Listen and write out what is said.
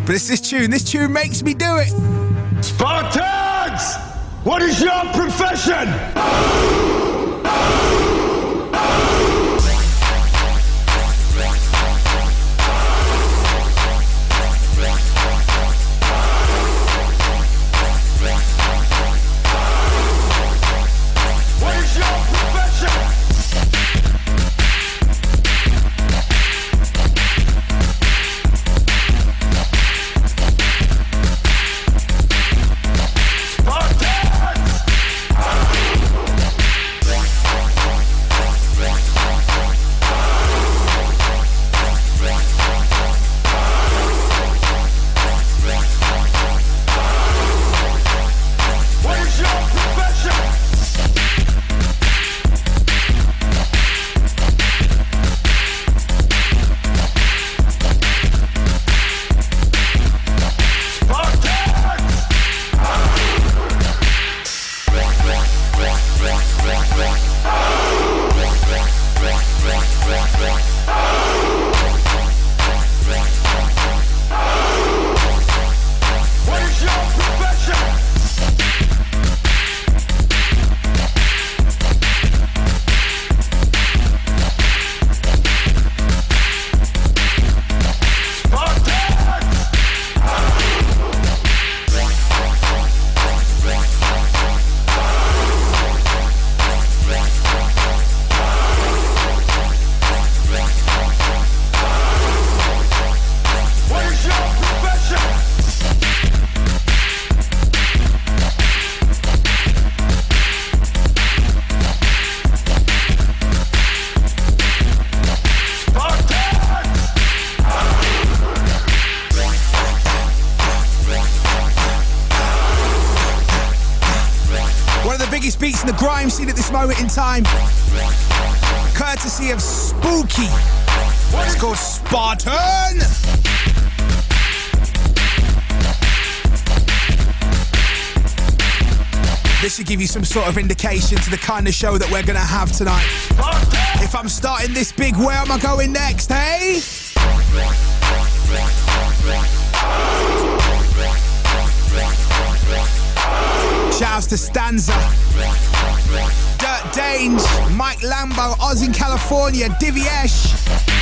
But it's this tune. This tune makes me do it. Spartans! What is your profession? Beats in the grime scene at this moment in time, courtesy of Spooky. It's called Spartan. This should give you some sort of indication to the kind of show that we're going to have tonight. If I'm starting this big, where am I going next, hey? Shouts to Stanza, Dirt Dange, Mike Lambo, Oz in California, Divyesh.